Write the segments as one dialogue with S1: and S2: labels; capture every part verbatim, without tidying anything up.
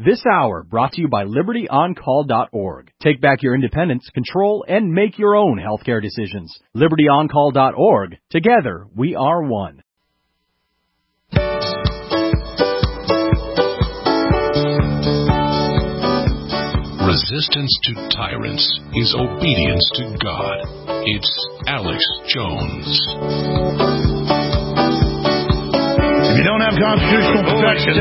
S1: This hour brought to you by Liberty On Call dot org. Take back your independence, control, and make your own healthcare decisions. Liberty On Call dot org. Together, we are one.
S2: Resistance to tyrants is obedience to God. It's Alex Jones.
S3: If you don't have constitutional protections,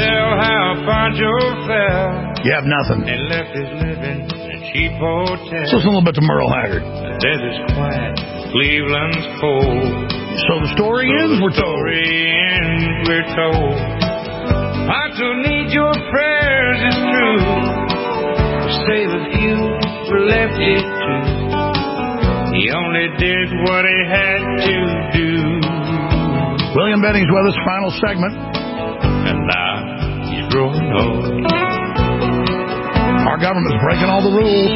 S3: you have nothing.
S4: And left his living in a cheap hotel.
S3: So it's a little bit to Merle Haggard.
S4: The desert's quiet, Cleveland's cold.
S3: So the story
S4: so
S3: ends,
S4: the
S3: we're told.
S4: story ends, we're told. I still need your prayers, it's true. To save a few were left it to. He only did what he had to do.
S3: William Benning's with us, final segment.
S4: And now he's growing old.
S3: Our government's breaking all the rules.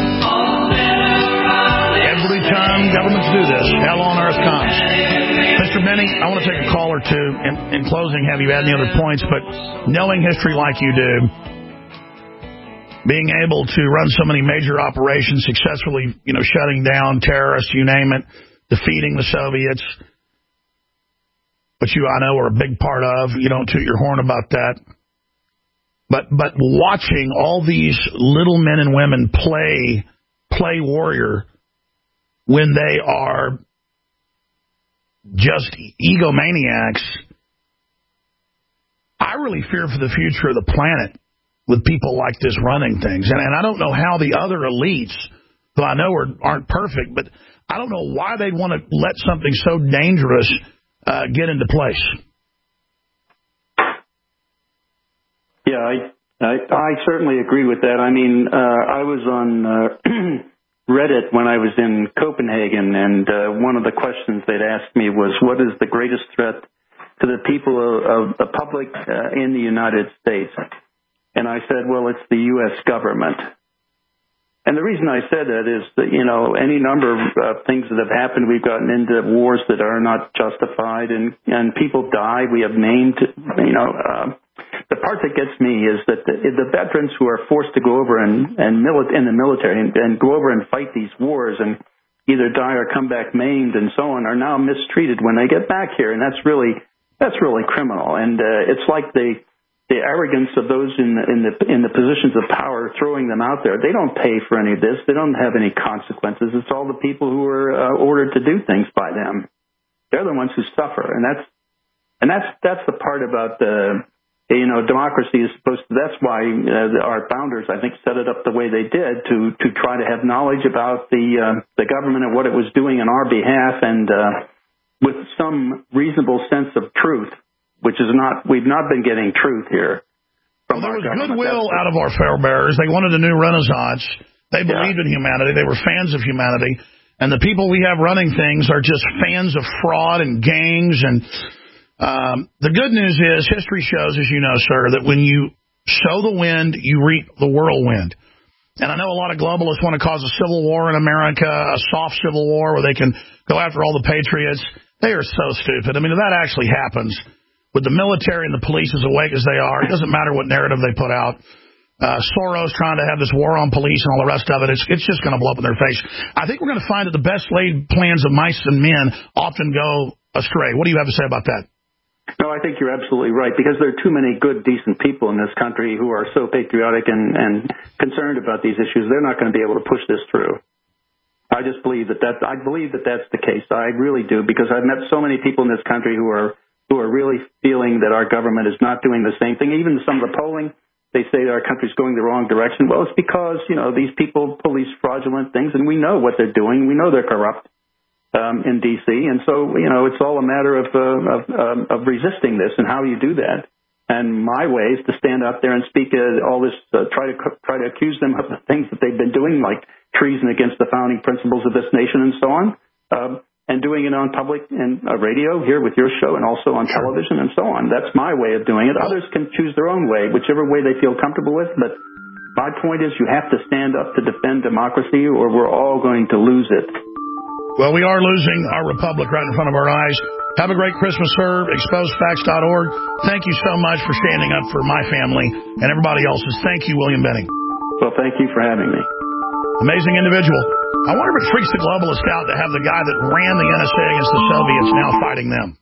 S3: Every time governments do this, hell on earth comes. Mister Benning, I want to take a call or two. In, in closing, have you had any other points? But knowing history like you do, being able to run so many major operations successfully, you know, shutting down terrorists, you name it, defeating the Soviets, which you, I know, are a big part of. You don't toot your horn about that. But but watching all these little men and women play play warrior when they are just egomaniacs, I really fear for the future of the planet with people like this running things. And, and I don't know how the other elites, who I know are, aren't perfect, but I don't know why they'd want to let something so dangerous Uh, get into place.
S5: Yeah, I, I I certainly agree with that. I mean, uh, I was on uh, Reddit when I was in Copenhagen, and uh, one of the questions they'd asked me was, what is the greatest threat to the people of, of the public uh, in the United States? And I said, well, it's the U S government. And the reason I said that is that, you know, any number of uh, things that have happened, we've gotten into wars that are not justified, and, and people die. We have named, you know, uh, the part that gets me is that the, the veterans who are forced to go over and, and mili- in the military and, and go over and fight these wars and either die or come back maimed and so on are now mistreated when they get back here. And that's really, that's really criminal. And uh, it's like the, the arrogance of those in the, in the in the positions of power throwing them out there. They don't pay for any of this. They don't have any consequences. It's all the people who are uh, ordered to do things by them. They're the ones who suffer, and that's and that's that's the part about the you know democracy is supposed to. That's why uh, our founders, I think, set it up the way they did to to try to have knowledge about the uh, the government and what it was doing on our behalf, and uh, with some reasonable sense of truth. Which is not, we've not been getting truth here.
S3: Well, there was goodwill out of our forebears. They wanted a new renaissance. They believed yeah. in humanity. They were fans of humanity. And the people we have running things are just fans of fraud and gangs. And um, the good news is history shows, as you know, sir, that when you sow the wind, you reap the whirlwind. And I know a lot of globalists want to cause a civil war in America, a soft civil war where they can go after all the patriots. They are so stupid. I mean, if that actually happens, with the military and the police as awake as they are, it doesn't matter what narrative they put out. Uh, Soros trying to have this war on police and all the rest of it, it's, it's just going to blow up in their face. I think we're going to find that the best laid plans of mice and men often go astray. What do you have to say about that?
S5: No, I think you're absolutely right, because there are too many good, decent people in this country who are so patriotic and, and concerned about these issues. They're not going to be able to push this through. I just believe that that I believe that that's the case. I really do, because I've met so many people in this country who are who are really feeling that our government is not doing the same thing. Even some of the polling, they say that our country's going the wrong direction. Well, it's because, you know, these people police fraudulent things, and we know what they're doing. We know they're corrupt um, in D C, and so, you know, it's all a matter of, uh, of, um, of resisting this and how you do that. And my way is to stand up there and speak uh, all this, uh, try to try to accuse them of the things that they've been doing, like treason against the founding principles of this nation and so on. Um, and doing it on public and uh, radio here with your show and also on television and so on. That's my way of doing it. Others can choose their own way, whichever way they feel comfortable with. But my point is you have to stand up to defend democracy or we're all going to lose it.
S3: Well, we are losing our republic right in front of our eyes. Have a great Christmas, sir. exposed facts dot org. Thank you so much for standing up for my family and everybody else's. Thank you, William Benning.
S5: Well, thank you for having me.
S3: Amazing individual. I wonder if it freaks the globalist out to have the guy that ran the N S A against the Soviets now fighting them.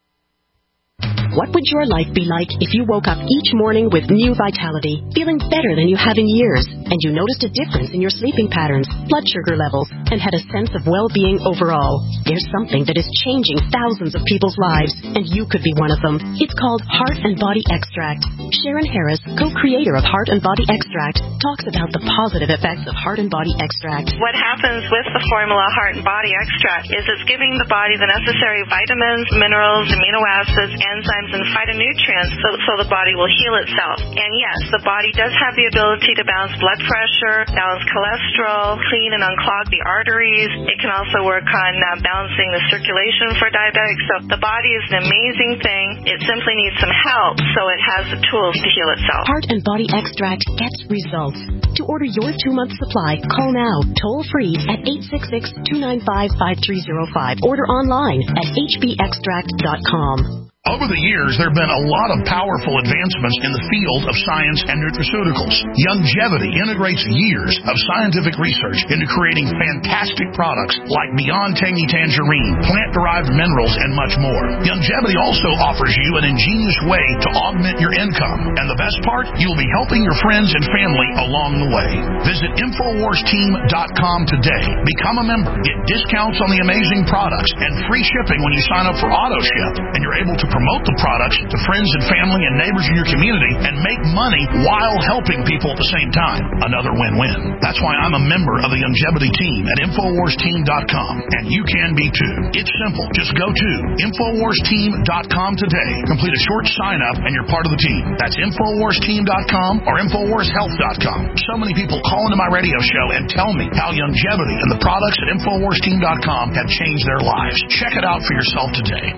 S6: What would your life be like if you woke up each morning with new vitality, feeling better than you have in years, and you noticed a difference in your sleeping patterns, blood sugar levels, and had a sense of well-being overall? There's something that is changing thousands of people's lives, and you could be one of them. It's called Heart and Body Extract. Sharon Harris, co-creator of Heart and Body Extract, talks about the positive effects of Heart and Body Extract.
S7: What happens with the formula Heart and Body Extract is it's giving the body the necessary vitamins, minerals, amino acids, enzymes, and phytonutrients so, so the body will heal itself. And yes, the body does have the ability to balance blood pressure, balance cholesterol, clean and unclog the arteries. It can also work on uh, balancing the circulation for diabetics. So the body is an amazing thing. It simply needs some help so it has the tools to heal itself.
S6: Heart and Body Extract gets results. To order your two-month supply, call now, toll-free at eight six six, two nine five, five three zero five. Order online at h b extract dot com.
S3: Over the years, there have been a lot of powerful advancements in the field of science and nutraceuticals. Youngevity integrates years of scientific research into creating fantastic products like Beyond Tangy Tangerine, plant-derived minerals, and much more. Youngevity also offers you an ingenious way to augment your income. And the best part, you'll be helping your friends and family along the way. Visit infowars team dot com today. Become a member. Get discounts on the amazing products and free shipping when you sign up for AutoShip. And you're able to promote the products to friends and family and neighbors in your community and make money while helping people at the same time. Another win-win. That's why I'm a member of the Youngevity team at infowars team dot com, and you can be too. It's simple. Just go to infowars team dot com today. Complete a short sign-up and you're part of the team. That's infowars team dot com or infowars health dot com. So many people call into my radio show and tell me how Youngevity and the products at infowars team dot com have changed their lives. Check it out for yourself today.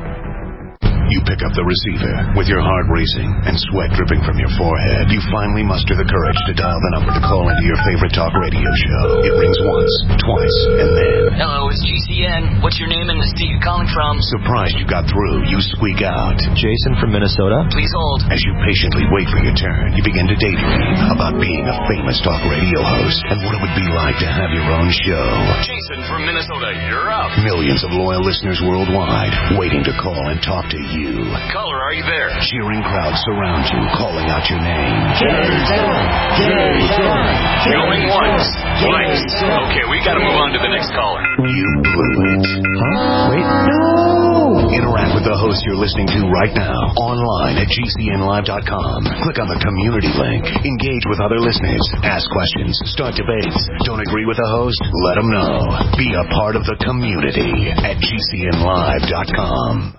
S8: You pick up the receiver with your heart racing and sweat dripping from your forehead. You finally muster the courage to dial the number to call into your favorite talk radio show. It rings once, twice, and then...
S9: Hello, it's G C N. What's your name and the state you're calling from?
S8: Surprised you got through, you squeak out.
S10: Jason from Minnesota?
S9: Please hold.
S8: As you patiently wait for your turn, you begin to daydream about being a famous talk radio host and what it would be like to have your own show.
S9: Jason from Minnesota, you're up.
S8: Millions of loyal listeners worldwide waiting to call and talk to you. You.
S9: Caller, are you there?
S8: Cheering crowds surround you, calling out your name.
S9: Jason! Jason! Going once, twice. Okay, we gotta move on to the next caller.
S8: You blew it.
S10: Huh? Wait, no!
S8: Interact with the host you're listening to right now, online at G C N live dot com. Click on the community link. Engage with other listeners. Ask questions. Start debates. Don't agree with the host? Let them know. Be a part of the community at G C N live dot com.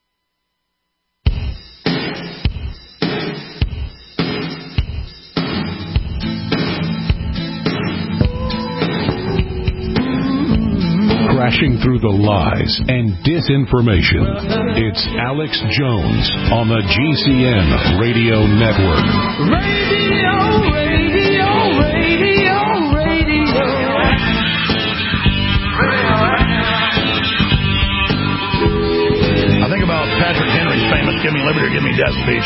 S2: Crashing through the lies and disinformation. It's Alex Jones on the G C N Radio Network.
S4: Radio, radio, radio, radio.
S3: I think about Patrick Henry's famous "Give me liberty or give me death" speech.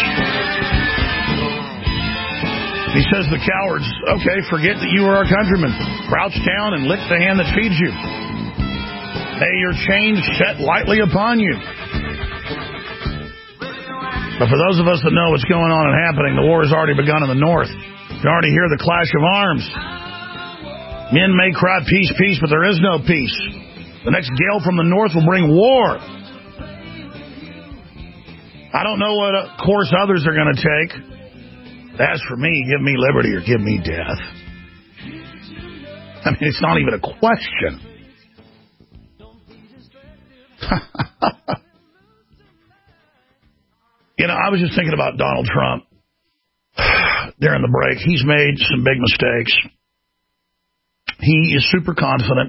S3: He says the cowards, okay, forget that you are our countrymen. Crouch down and lick the hand that feeds you. May your chains set lightly upon you. But for those of us that know what's going on and happening, the war has already begun in the north. You can already hear the clash of arms. Men may cry peace, peace, but there is no peace. The next gale from the north will bring war. I don't know what course others are going to take. As for me, give me liberty or give me death. I mean, it's not even a question. You know, I was just thinking about Donald Trump during the break. He's made some big mistakes. He is super confident.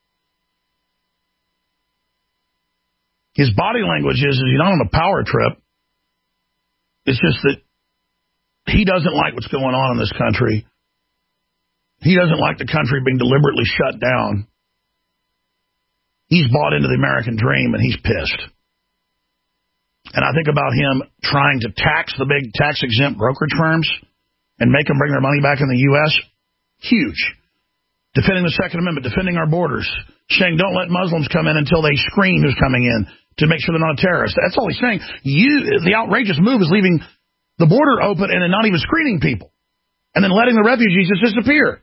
S3: His body language is, is he's not on a power trip. It's just that he doesn't like what's going on in this country. He doesn't like the country being deliberately shut down. He's bought into the American dream, and he's pissed. And I think about him trying to tax the big tax-exempt brokerage firms and make them bring their money back in the U S Huge. Defending the Second Amendment, defending our borders, saying don't let Muslims come in until they screen who's coming in to make sure they're not a terrorist. That's all he's saying. You, the outrageous move is leaving the border open and not even screening people, and then letting the refugees just disappear.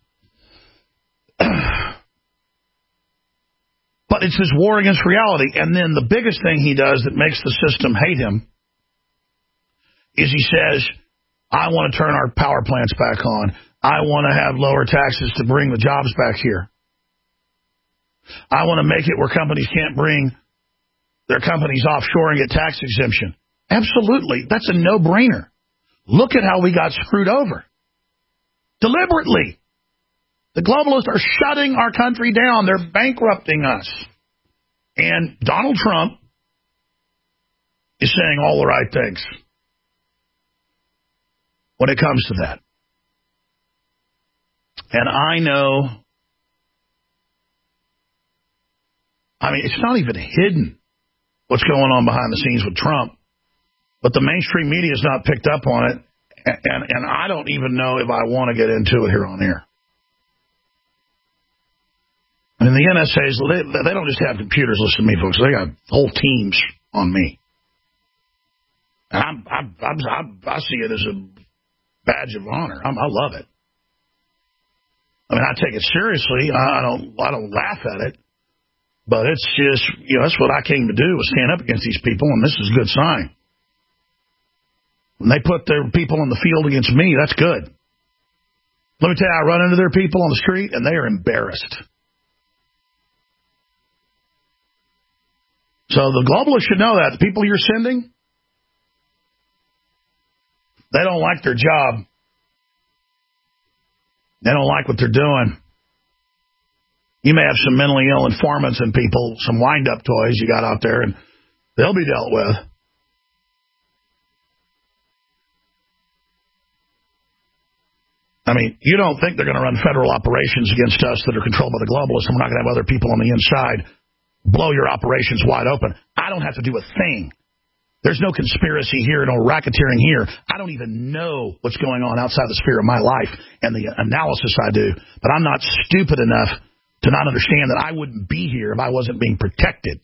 S3: But it's this war against reality. And then the biggest thing he does that makes the system hate him is he says, I want to turn our power plants back on. I want to have lower taxes to bring the jobs back here. I want to make it where companies can't bring their companies offshore and get tax exemption. Absolutely. That's a no-brainer. Look at how we got screwed over. Deliberately. The globalists are shutting our country down. They're bankrupting us. And Donald Trump is saying all the right things when it comes to that. And I know, I mean, it's not even hidden what's going on behind the scenes with Trump, but the mainstream media has not picked up on it, and, and, and I don't even know if I want to get into it here on air. I mean, the N S As, they, they don't just have computers listen to me, folks. They got whole teams on me. And I'm, I'm, I'm, I'm, I see it as a badge of honor. I'm, I love it. I mean, I take it seriously. I don't, I don't laugh at it, but it's just, you know, that's what I came to do, was stand up against these people, and this is a good sign. When they put their people in the field against me, that's good. Let me tell you, I run into their people on the street, and they are embarrassed. So the globalists should know that. The people you're sending, they don't like their job. They don't like what they're doing. You may have some mentally ill informants and people, some wind-up toys you got out there, and they'll be dealt with. I mean, you don't think they're going to run federal operations against us that are controlled by the globalists, and we're not going to have other people on the inside blow your operations wide open. I don't have to do a thing. There's no conspiracy here, no racketeering here. I don't even know what's going on outside the sphere of my life and the analysis I do. But I'm not stupid enough to not understand that I wouldn't be here if I wasn't being protected.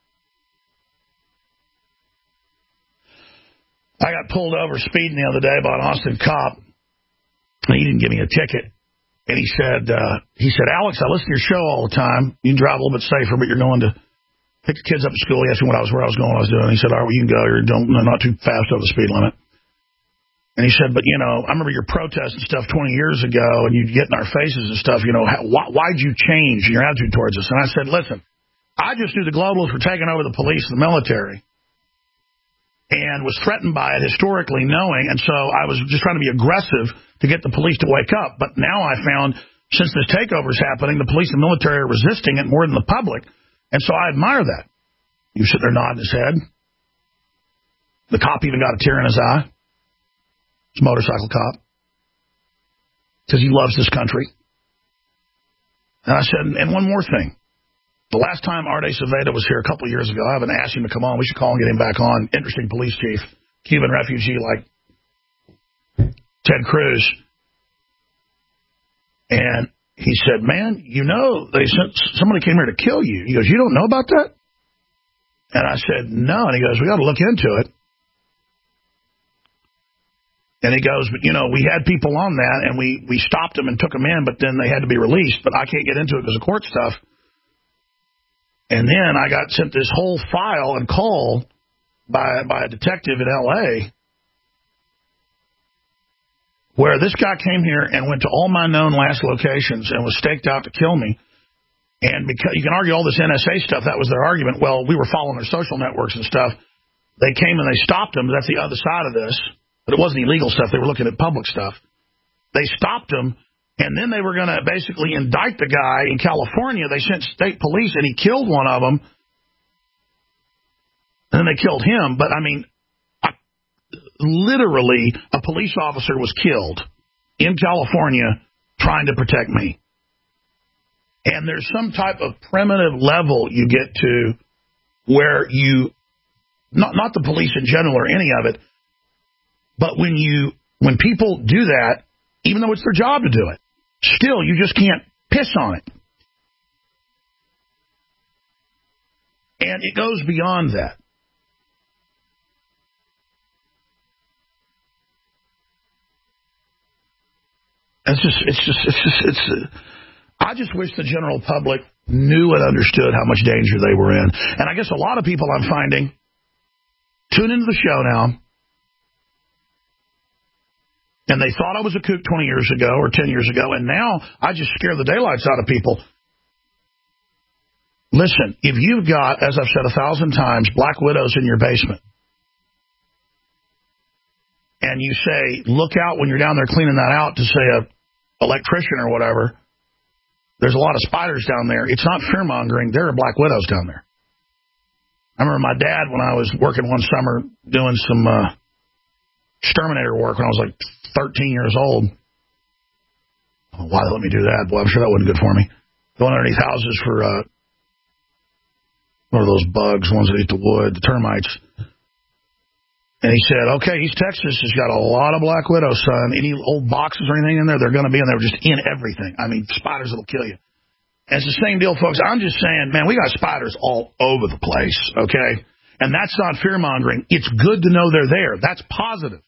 S3: I got pulled over speeding the other day by an Austin cop. He didn't give me a ticket. And he said, uh, he said, Alex, I listen to your show all the time. You can drive a little bit safer, but you're going to pick the kids up at school. He asked me what I was, where I was going, what I was doing. He said, all right, well, you can go. You're don't, not too fast over the speed limit. And he said, but, you know, I remember your protests and stuff twenty years ago, and you'd get in our faces and stuff. You know, how, why, why'd you change your attitude towards us? And I said, listen, I just knew the globalists were taking over the police and the military and was threatened by it historically knowing. And so I was just trying to be aggressive to get the police to wake up. But now I found, since this takeover is happening, the police and military are resisting it more than the public. And so I admire that. You sit there nodding his head. The cop even got a tear in his eye. It's a motorcycle cop. Because he loves this country. And I said, and one more thing. The last time Arte Saveda was here a couple of years ago, I haven't asked him to come on. We should call and get him back on. Interesting police chief. Cuban refugee like Ted Cruz. And he said, man, you know, they sent somebody came here to kill you. He goes, you don't know about that? And I said, no. And he goes, we got to look into it. And he goes, but, you know, we had people on that, and we, we stopped them and took them in, but then they had to be released. But I can't get into it because of court stuff. And then I got sent this whole file and call by, by a detective in L A where this guy came here and went to all my known last locations and was staked out to kill me. And because you can argue all this N S A stuff, that was their argument. Well, we were following their social networks and stuff. They came and they stopped him. That's the other side of this. But it wasn't illegal stuff. They were looking at public stuff. They stopped him, and then they were going to basically indict the guy in California. They sent state police, and he killed one of them. And then they killed him. But, I mean, I, literally, a police officer was killed in California trying to protect me. And there's some type of primitive level you get to where you not not the police in general or any of it, but when you when people do that, even though it's their job to do it, still you just can't piss on it. And it goes beyond that. It's just, it's just, it's just, it's. Uh, I just wish the general public knew and understood how much danger they were in. And I guess a lot of people I'm finding tune into the show now, and they thought I was a kook twenty years ago or ten years ago, and now I just scare the daylights out of people. Listen, if you've got, as I've said a thousand times, black widows in your basement, and you say, look out when you're down there cleaning that out to, say, a electrician or whatever, there's a lot of spiders down there. It's not fear-mongering. There are black widows down there. I remember my dad, when I was working one summer doing some uh, exterminator work when I was like thirteen years old. Oh, why they let me do that? Boy, I'm sure that wasn't good for me. Going underneath houses for, uh, what are those bugs, the ones that eat the wood, the termites. And he said, okay, East Texas has got a lot of black widows, son. Any old boxes or anything in there, they're going to be in there, just in everything. I mean, spiders that'll kill you. And it's the same deal, folks. I'm just saying, man, we got spiders all over the place, okay? And that's not fear-mongering. It's good to know they're there. That's positive.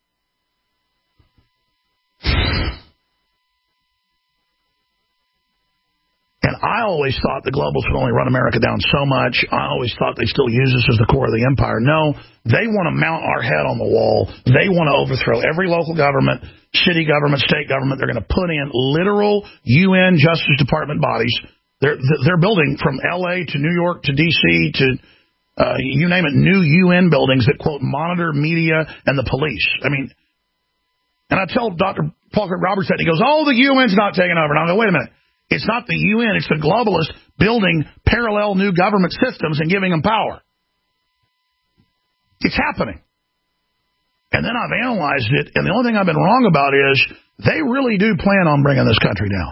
S3: And I always thought the globalists would only run America down so much. I always thought they still use us as the core of the empire. No, they want to mount our head on the wall. They want to overthrow every local government, city government, state government. They're going to put in literal U N Justice Department bodies. They're they're building from L A to New York to D C to, uh, you name it, new U N buildings that, quote, monitor media and the police. I mean, and I tell Doctor Paul Craig Roberts that, he goes, oh, the U N's not taking over. And I go, wait a minute. It's not the U N, it's the globalists building parallel new government systems and giving them power. It's happening. And then I've analyzed it, and the only thing I've been wrong about is they really do plan on bringing this country down.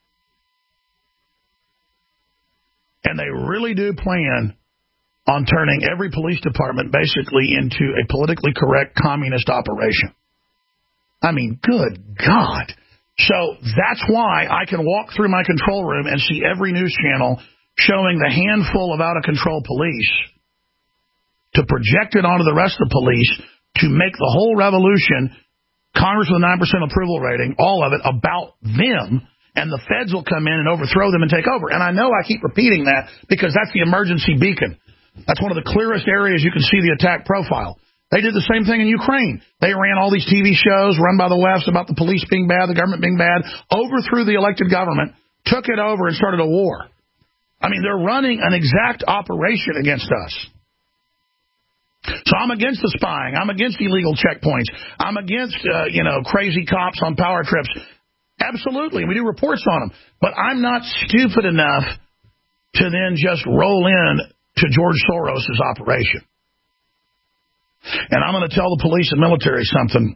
S3: And they really do plan on turning every police department basically into a politically correct communist operation. I mean, good God. So that's why I can walk through my control room and see every news channel showing the handful of out-of-control police to project it onto the rest of the police to make the whole revolution, Congress with a nine percent approval rating, all of it, about them, and the feds will come in and overthrow them and take over. And I know I keep repeating that because that's the emergency beacon. That's one of the clearest areas you can see the attack profile. They did the same thing in Ukraine. They ran all these T V shows run by the left about the police being bad, the government being bad, overthrew the elected government, took it over, and started a war. I mean, they're running an exact operation against us. So I'm against the spying. I'm against illegal checkpoints. I'm against, uh, you know, crazy cops on power trips. Absolutely. We do reports on them. But I'm not stupid enough to then just roll in to George Soros' operation. And I'm going to tell the police and military something.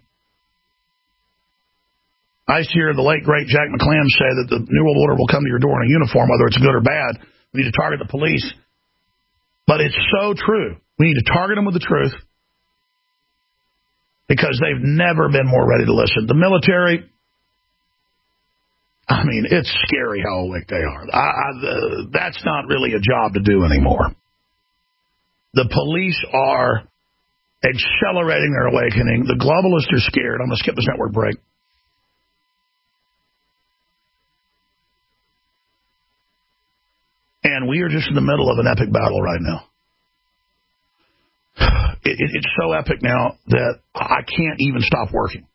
S3: I used to hear the late, great Jack McClam say that the New World Order will come to your door in a uniform, whether it's good or bad. We need to target the police. But it's so true. We need to target them with the truth because they've never been more ready to listen. The military, I mean, it's scary how awake they are. I, I, uh, that's not really a job to do anymore. The police are accelerating their awakening. The globalists are scared. I'm going to skip this network break. And we are just in the middle of an epic battle right now. It, it, it's so epic now that I can't even stop working.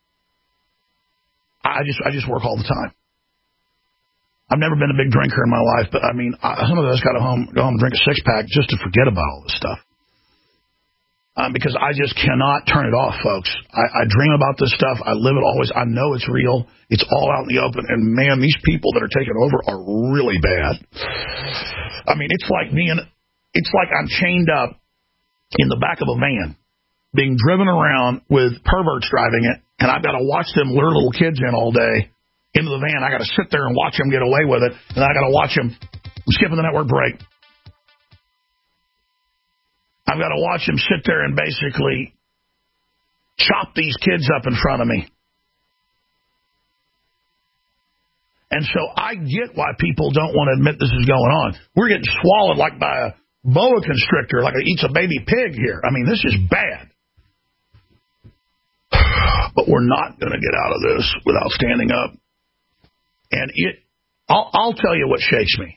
S3: I just I just work all the time. I've never been a big drinker in my life, but I mean, I, some of us got to home, go home and drink a six-pack just to forget about all this stuff. Um, because I just cannot turn it off, folks. I, I dream about this stuff. I live it always. I know it's real. It's all out in the open. And, man, these people that are taking over are really bad. I mean, it's like me and it's like I'm chained up in the back of a van being driven around with perverts driving it, and I've got to watch them lure little kids in all day into the van. I got to sit there and watch them get away with it, and I got to watch them. I'm skipping the network break. I've got to watch him sit there and basically chop these kids up in front of me. And so I get why people don't want to admit this is going on. We're getting swallowed like by a boa constrictor, like it eats a baby pig here. I mean, this is bad. But we're not going to get out of this without standing up. And it, I'll, I'll tell you what shakes me.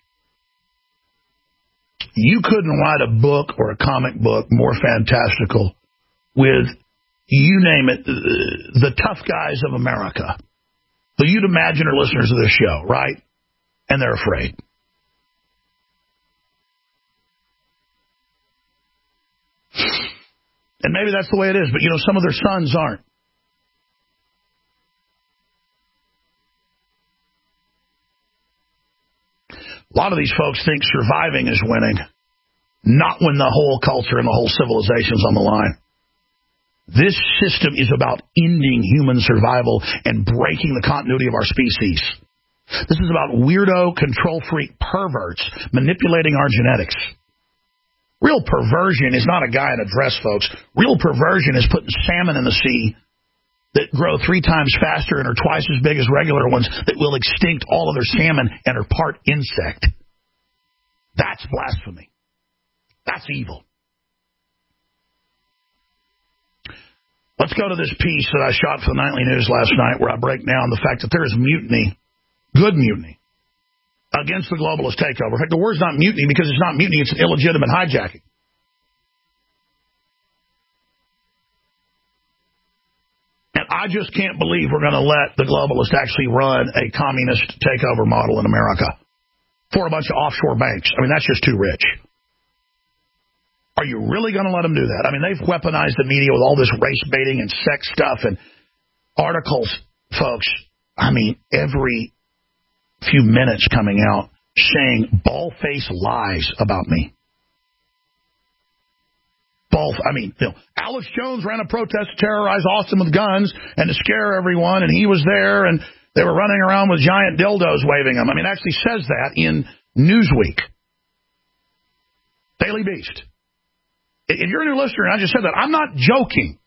S3: You couldn't write a book or a comic book more fantastical with, you name it, the tough guys of America. So you'd imagine are listeners of this show, right? And they're afraid. And maybe that's the way it is, but, you know, some of their sons aren't. A lot of these folks think surviving is winning, not when the whole culture and the whole civilization's on the line. This system is about ending human survival and breaking the continuity of our species. This is about weirdo, control-freak perverts manipulating our genetics. Real perversion is not a guy in a dress, folks. Real perversion is putting salmon in the sea that grow three times faster and are twice as big as regular ones that will extinct all other salmon and are part insect. That's blasphemy. That's evil. Let's go to this piece that I shot for the Nightly News last night where I break down the fact that there is mutiny, good mutiny, against the globalist takeover. In fact, the word's not mutiny because it's not mutiny, it's an illegitimate hijacking. And I just can't believe we're going to let the globalists actually run a communist takeover model in America for a bunch of offshore banks. I mean, that's just too rich. Are you really going to let them do that? I mean, they've weaponized the media with all this race baiting and sex stuff and articles, folks. I mean, every few minutes coming out saying bald-faced lies about me. Bald, I mean, you know, Alex Jones ran a protest to terrorize Austin with guns and to scare everyone, and he was there, and they were running around with giant dildos waving them. I mean, it actually says that in Newsweek. Daily Beast. If you're a new listener, and I just said that, I'm not joking.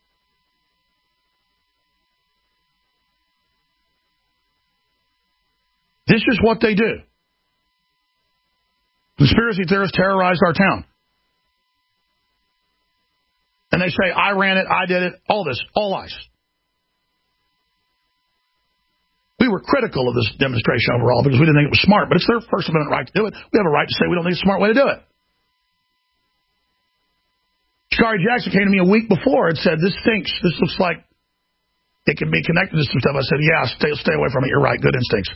S3: This is what they do. Conspiracy theorists terrorized our town. And they say, I ran it, I did it, all this, all lies. We were critical of this demonstration overall because we didn't think it was smart, but it's their First Amendment right to do it. We have a right to say we don't think it's a smart way to do it. Shikari Jackson came to me a week before and said, this stinks. This looks like it can be connected to some stuff. I said, yeah, stay, stay away from it. You're right. Good instincts.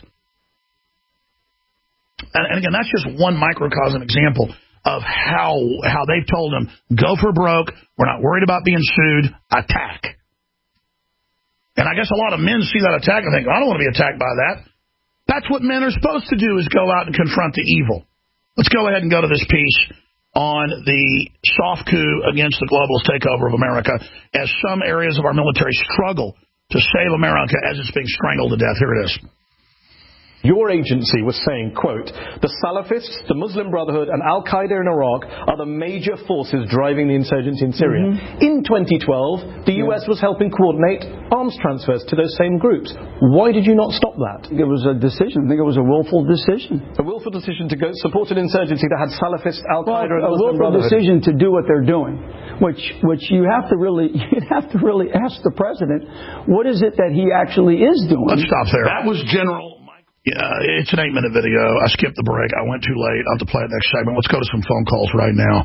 S3: And, and again, that's just one microcosm example of how how they've told them, go for broke. We're not worried about being sued. Attack. And I guess a lot of men see that attack and think, I don't want to be attacked by that. That's what men are supposed to do, is go out and confront the evil. Let's go ahead and go to this piece on the soft coup against the globalist takeover of America as some areas of our military struggle to save America as it's being strangled to death. Here it is.
S11: Your agency was saying, quote, the Salafists, the Muslim Brotherhood, and Al-Qaeda in Iraq are the major forces driving the insurgency in Syria. Mm-hmm. In twenty twelve, the U S yeah. was helping coordinate arms transfers to those same groups. Why did you not stop that?
S12: It was a decision. I think it was a willful decision.
S11: A willful decision to go support an insurgency that had Salafists, Al-Qaeda, well, and Muslim Brotherhood. A willful
S12: decision to do what they're doing, which which you have to really you have to really ask the president, what is it that he actually is doing?
S3: Let's stop there. That was General. Yeah, it's an eight-minute video. I skipped the break. I went too late. I'll have to play it next segment. Let's go to some phone calls right now.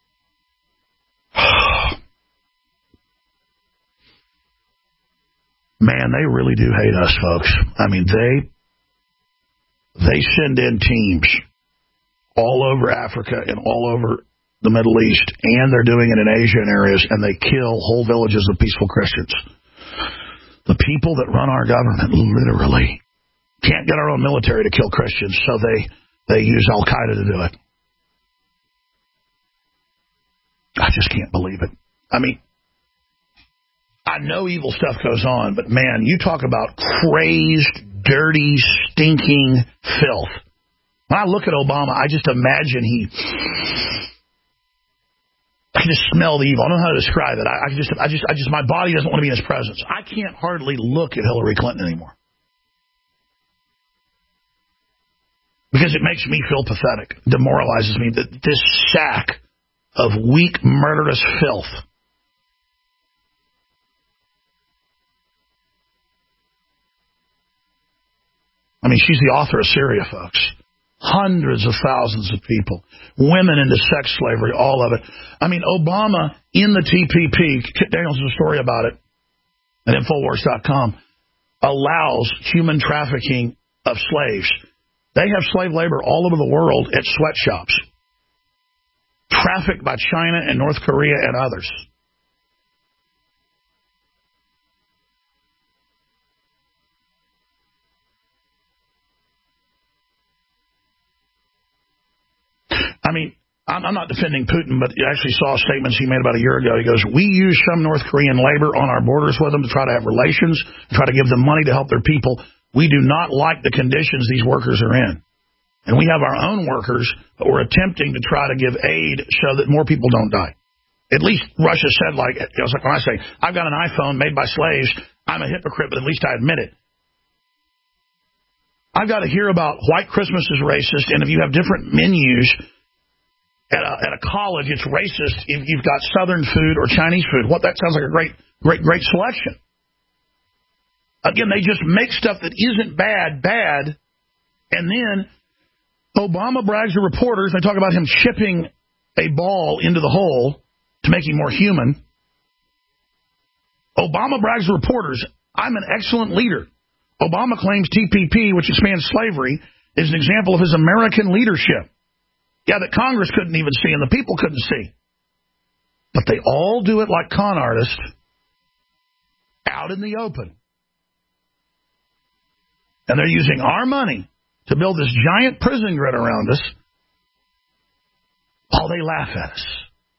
S3: Man, they really do hate us, folks. I mean, they they send in teams all over Africa and all over the Middle East, and they're doing it in Asia and areas, and they kill whole villages of peaceful Christians. The people that run our government literally can't get our own military to kill Christians, so they, they use Al-Qaeda to do it. I just can't believe it. I mean, I know evil stuff goes on, but man, you talk about crazed, dirty, stinking filth. When I look at Obama, I just imagine he can just smell the evil. I don't know how to describe it. I, I just, I just, I just, my body doesn't want to be in his presence. I can't hardly look at Hillary Clinton anymore because it makes me feel pathetic, demoralizes me. That this sack of weak, murderous filth. I mean, she's the author of Syria, folks. Hundreds of thousands of people, women into sex slavery, all of it. I mean, Obama in the T P P, Kit Daniels has a story about it at Infowars dot com, allows human trafficking of slaves. They have slave labor all over the world at sweatshops, trafficked by China and North Korea and others. I mean, I'm not defending Putin, but I actually saw statements he made about a year ago. He goes, we use some North Korean labor on our borders with them to try to have relations, try to give them money to help their people. We do not like the conditions these workers are in. And we have our own workers, but we're attempting to try to give aid so that more people don't die. At least Russia said, like, it was like when I say, I've got an iPhone made by slaves, I'm a hypocrite, but at least I admit it. I've got to hear about white Christmas is racist, and if you have different menus At a, at a college, it's racist if you've got Southern food or Chinese food. What, that sounds like a great, great, great selection. Again, they just make stuff that isn't bad, bad, and then Obama brags to reporters. They talk about him chipping a ball into the hole to make him more human. Obama brags to reporters, I'm an excellent leader. Obama claims T P P, which expands slavery, is an example of his American leadership. Yeah, that Congress couldn't even see and the people couldn't see. But they all do it like con artists out in the open. And they're using our money to build this giant prison grid around us while they laugh at us.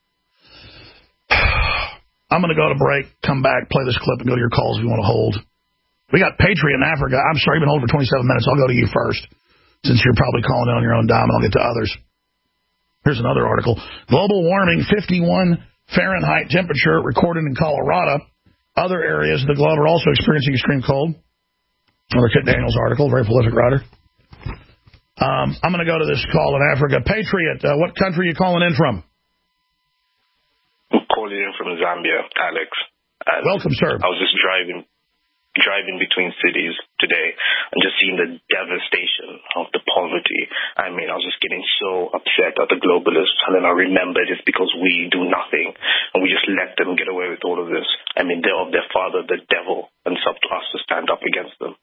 S3: I'm going to go to break, come back, play this clip, and go to your calls if you want to hold. We got Patriot in Africa. I'm sorry, you've been holding for twenty-seven minutes. I'll go to you first, since you're probably calling in on your own dime, and I'll get to others. Here's another article. Global warming, fifty-one Fahrenheit temperature recorded in Colorado. Other areas of the globe are also experiencing extreme cold. Another Kit Daniels article, very prolific writer. Um, I'm going to go to this call in Africa. Patriot, uh, what country are you calling in from?
S13: I'm calling in from Zambia, Alex. And
S3: welcome, sir.
S13: I was just driving driving between cities today and just seeing the devastation of the poverty. I mean, I was just getting so upset at the globalists, and then I remembered it's because we do nothing and we just let them get away with all of this. I mean, they're of their father, the devil, and it's up to us to stand up against them.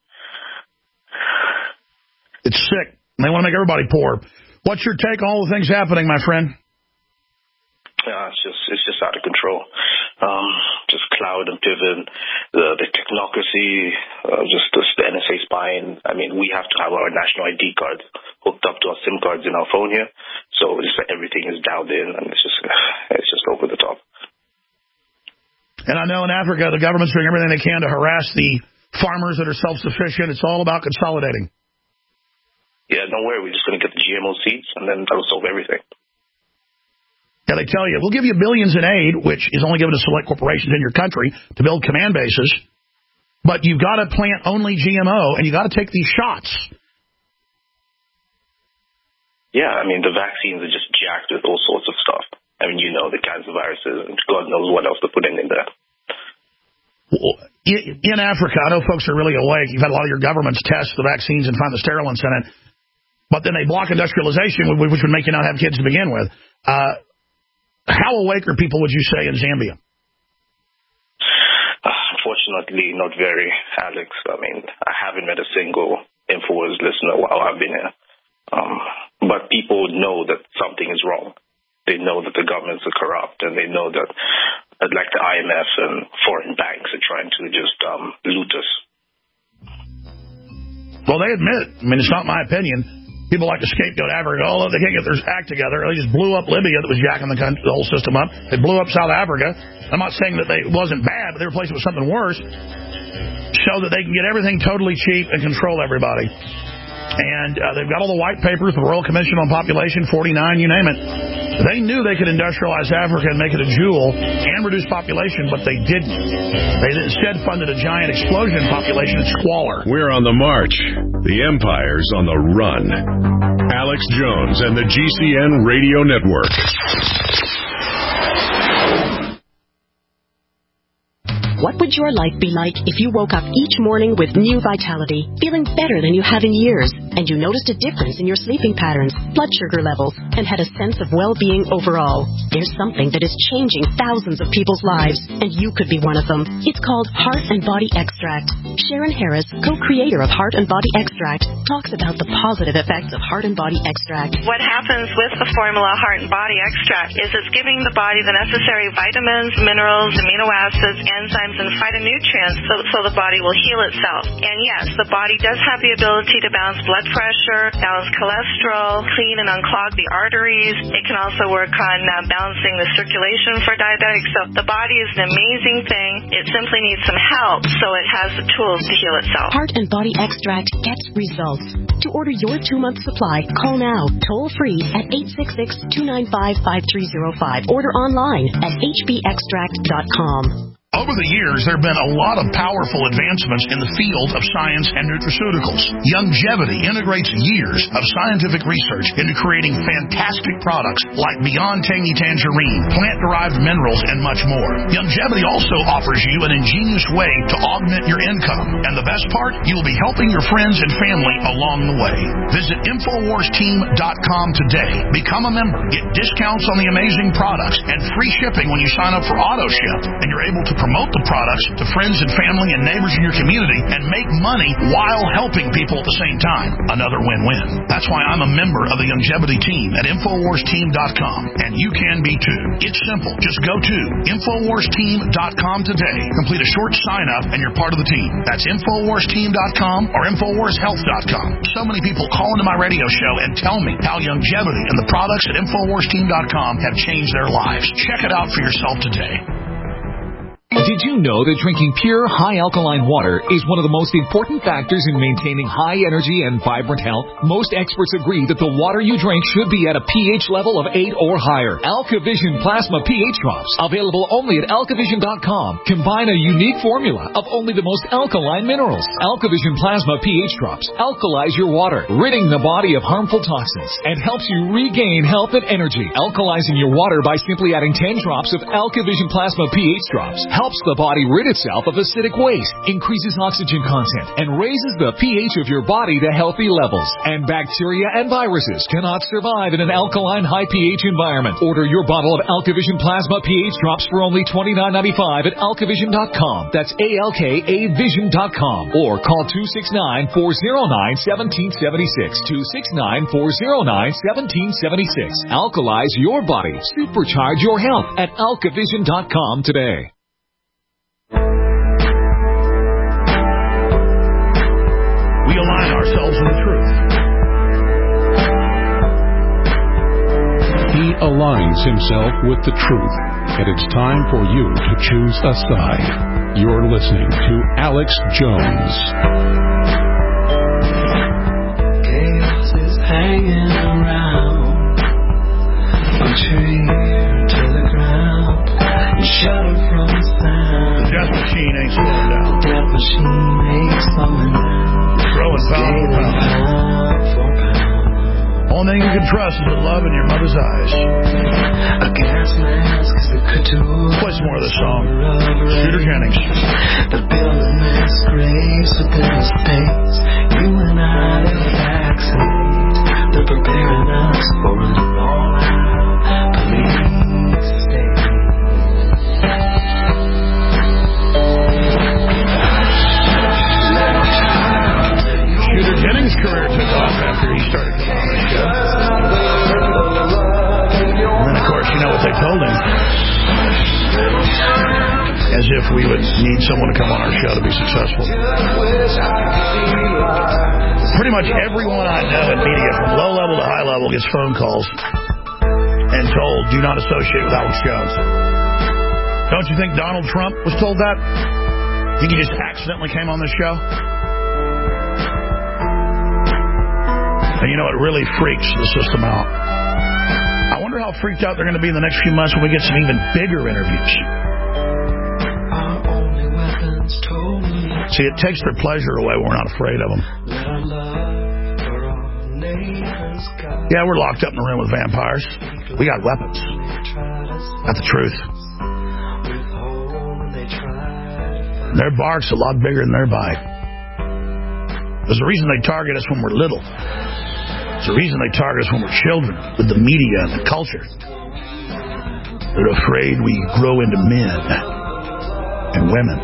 S3: It's sick. They want to make everybody poor. What's your take on all the things happening, my friend?
S13: Yeah, it's just it's just out of control. Um, just cloud and pivot, the, the technocracy, uh, just the, the N S A spying. I mean, we have to have our national I D cards hooked up to our SIM cards in our phone here, so just everything is dialed in, and it's just it's just over the top.
S3: And I know in Africa, the government's doing everything they can to harass the farmers that are self-sufficient. It's all about consolidating.
S13: Yeah, don't worry. We're just going to get the G M O seeds, and then that'll solve everything.
S3: Yeah, they tell you, we'll give you billions in aid, which is only given to select corporations in your country to build command bases, but you've got to plant only G M O, and you've got to take these shots.
S13: Yeah, I mean, the vaccines are just jacked with all sorts of stuff. I mean, you know, the cancer viruses, and God knows what else they're putting in there.
S3: In Africa, I know folks are really awake. You've had a lot of your governments test the vaccines and find the sterilants in it, but then they block industrialization, which would make you not have kids to begin with. Uh, How awake are people, would you say, in Zambia?
S13: Uh, unfortunately, not very, Alex. I mean, I haven't met a single Infowars listener while I've been here. Um, but people know that something is wrong. They know that the governments are corrupt, and they know that, uh, like the I M F and foreign banks are trying to just um, loot us.
S3: Well, they admit, I mean, it's not my opinion. People like to scapegoat Africa. Oh, they can't get their act together. They just blew up Libya that was jacking the, country, the whole system up. They blew up South Africa. I'm not saying that they, it wasn't bad, but they replaced it with something worse so that they can get everything totally cheap and control everybody. And uh, they've got all the white papers, the Royal Commission on Population, forty-nine, you name it. They knew they could industrialize Africa and make it a jewel and reduce population, but they didn't. They instead funded a giant explosion in population and squalor.
S2: We're on the march. The empire's on the run. Alex Jones and the G C N Radio Network.
S6: What would your life be like if you woke up each morning with new vitality, feeling better than you have in years, and you noticed a difference in your sleeping patterns, blood sugar levels, and had a sense of well-being overall? There's something that is changing thousands of people's lives, and you could be one of them. It's called Heart and Body Extract. Sharon Harris, co-creator of Heart and Body Extract, talks about the positive effects of Heart and Body Extract.
S7: What happens with the formula Heart and Body Extract is it's giving the body the necessary vitamins, minerals, amino acids, enzymes, and phytonutrients so, so the body will heal itself. And yes, the body does have the ability to balance blood pressure, balance cholesterol, clean and unclog the arteries. It can also work on uh, balancing the circulation for diabetics. So the body is an amazing thing. It simply needs some help so it has the tools to heal itself.
S6: Heart and Body Extract gets results. To order your two-month supply, call now, toll-free at eight six six, two nine five, five three zero five. Order online at h b extract dot com.
S3: Over the years, there have been a lot of powerful advancements in the field of science and nutraceuticals. Youngevity integrates years of scientific research into creating fantastic products like Beyond Tangy Tangerine, plant-derived minerals, and much more. Youngevity also offers you an ingenious way to augment your income. And the best part, you will be helping your friends and family along the way. Visit Infowars Team dot com today. Become a member. Get discounts on the amazing products and free shipping when you sign up for AutoShip. And you're able to promote the products to friends and family and neighbors in your community and make money while helping people at the same time. Another win-win. That's why I'm a member of the Youngevity team at Infowars Team dot com, and you can be too. It's simple. Just go to Infowars Team dot com today. Complete a short sign-up and you're part of the team. That's Infowars Team dot com or Infowars Health dot com. So many people call into my radio show and tell me how Youngevity and the products at Infowars Team dot com have changed their lives. Check it out for yourself today.
S14: Did you know that drinking pure, high-alkaline water is one of the most important factors in maintaining high energy and vibrant health? Most experts agree that the water you drink should be at a pH level of eight or higher. AlkaVision Plasma pH Drops, available only at alkavision dot com, combine a unique formula of only the most alkaline minerals. AlkaVision Plasma pH Drops alkalize your water, ridding the body of harmful toxins, and helps you regain health and energy. Alkalizing your water by simply adding ten drops of AlkaVision Plasma pH Drops helps the body rid itself of acidic waste, increases oxygen content, and raises the pH of your body to healthy levels. And bacteria and viruses cannot survive in an alkaline high pH environment. Order your bottle of AlkaVision Plasma pH Drops for only twenty-nine ninety-five at alkavision dot com. That's A L K A vision dot com. Or call two six nine, four zero nine, one seven seven six. two six nine, four zero nine, one seven seven six. Alkalize your body. Supercharge your health at alkavision dot com today.
S3: We align ourselves with the truth.
S2: He aligns himself with the truth, and it's time for you to choose a side. You're listening to Alex Jones.
S15: Chaos is hanging around. I'm treated to the ground. You shudder from the sound.
S3: The death machine ain't slowing down.
S15: The death machine ain't slowing down.
S3: Throwing pound for pound. Only thing you can trust is the love in your mother's eyes.
S15: A gas mask is a couture.
S3: Play some more of this song. Shooter Jennings.
S15: The building mass graves within the space. You and I will vaccinate. They're preparing us for an all-out police state.
S3: Shooter Jennings' career took off after he started coming on this show. And then, of course, you know what they told him. As if we would need someone to come on our show to be successful. Pretty much everyone I know in media, from low level to high level, gets phone calls and told, do not associate with Alex Jones. Don't you think Donald Trump was told that? Think he just accidentally came on this show? And you know, it really freaks the system out. I wonder how freaked out they're going to be in the next few months when we get some even bigger interviews. See, it takes their pleasure away when we're not afraid of them. Yeah, we're locked up in a room with vampires. We got weapons. That's the truth. Their bark's a lot bigger than their bite. There's a reason they target us when we're little. There's a reason they target us when we're children, with the media and the culture. They're afraid we grow into men and women.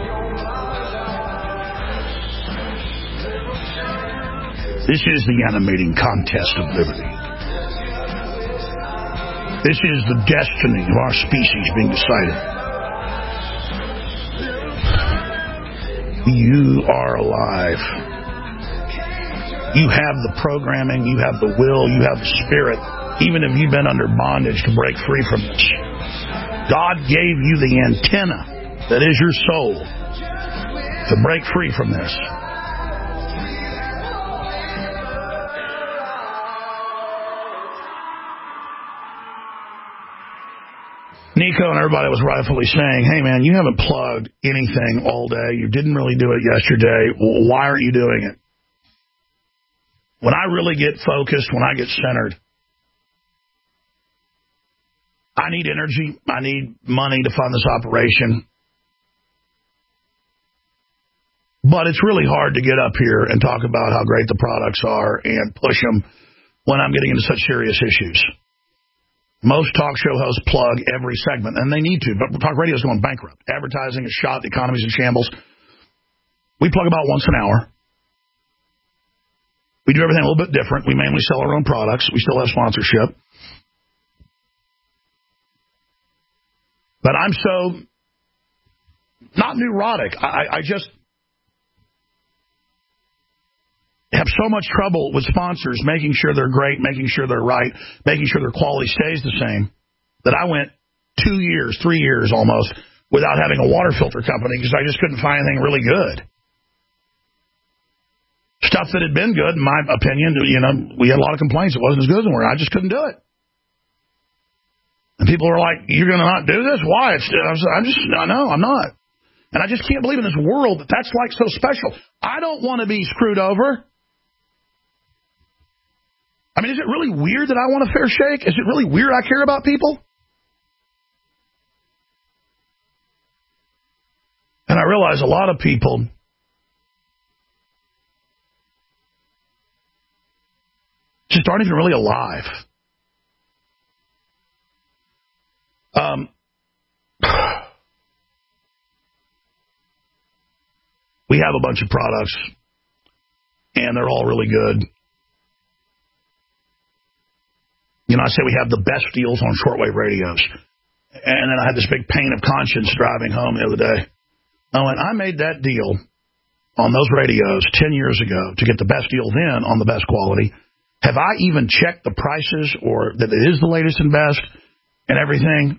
S3: This is the animating contest of liberty. This is the destiny of our species being decided. You are alive. You have the programming, you have the will, you have the spirit, even if you've been under bondage to break free from this. God gave you the antenna that is your soul to break free from this. Nico and everybody was rightfully saying, hey, man, you haven't plugged anything all day. You didn't really do it yesterday. Why aren't you doing it? When I really get focused, when I get centered, I need energy. I need money to fund this operation. But it's really hard to get up here and talk about how great the products are and push them when I'm getting into such serious issues. Most talk show hosts plug every segment, and they need to, but talk radio is going bankrupt. Advertising is shot, the economy's in shambles. We plug about once an hour. We do everything a little bit different. We mainly sell our own products. We still have sponsorship. But I'm so not neurotic. I, I just have so much trouble with sponsors making sure they're great, making sure they're right, making sure their quality stays the same, that I went two years, three years almost, without having a water filter company because I just couldn't find anything really good. Stuff that had been good, in my opinion, you know, we had a lot of complaints. It wasn't as good as where I just couldn't do it. And people were like, you're going to not do this? Why? It's, I'm just, I know, I'm not. And I just can't believe in this world that that's like so special. I don't want to be screwed over. I mean, is it really weird that I want a fair shake? Is it really weird I care about people? And I realize a lot of people just aren't even really alive. Um, we have a bunch of products, and they're all really good. You know, I say we have the best deals on shortwave radios. And then I had this big pain of conscience driving home the other day. I went, I made that deal on those radios ten years ago to get the best deal then on the best quality. Have I even checked the prices or that it is the latest and best and everything